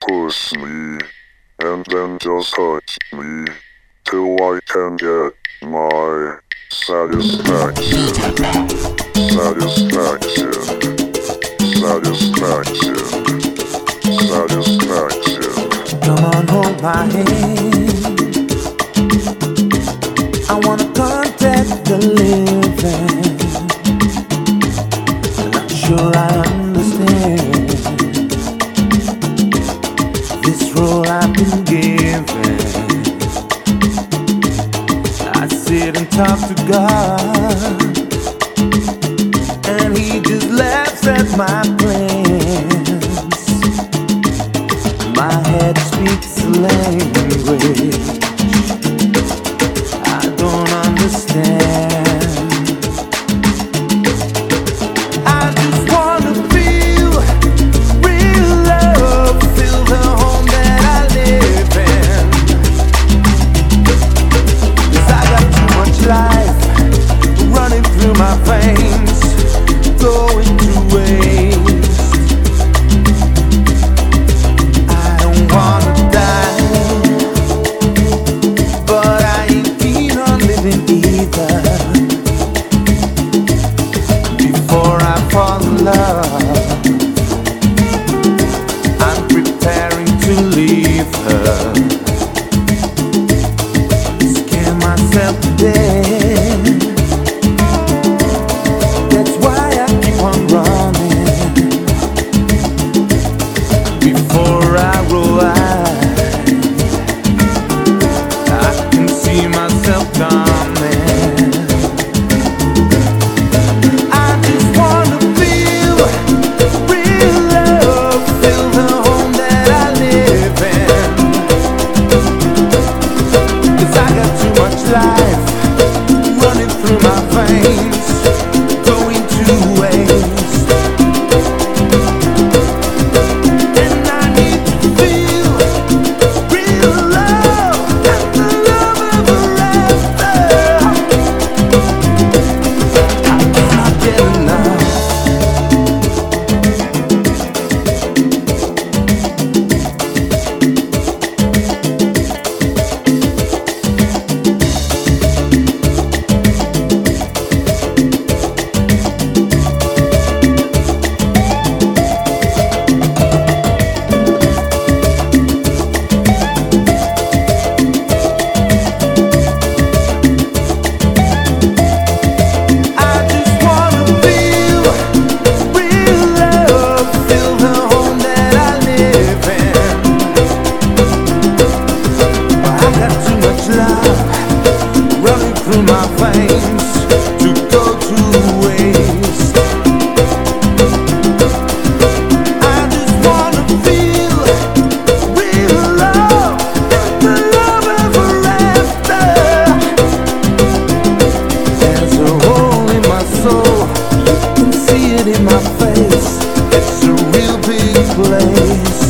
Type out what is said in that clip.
push me, and then just touch me, till I can get my satisfaction, satisfaction, satisfaction, satisfaction. Come on, hold my hand. I wanna contact the living. Not sure I understand this role I've been given. I sit and talk to God, and He just laughs at my plans. My head speaks a language I don't understand. I just wanna feel real love, feel the home that I live in. 'Cause I got too much life running through my veins, going to waste. I don't wanna die, but I ain't keen on living either. Before I fall in love, I'm preparing to leave her. Scare myself to death. That's why I keep on running. Before I roll out, I can see myself coming. I just wanna feel real love, feel the home that I live in. 'Cause I got too much life running through my veins, going to waste. And I need to feel real love and the love ever after. I cannot get enough. I just wanna feel real love, feel the home that I live in. I got too much love running through my veins to go to waste. I just wanna feel real love and the love ever after. There's a hole in my soul, you can see it in my face. It's a real big place.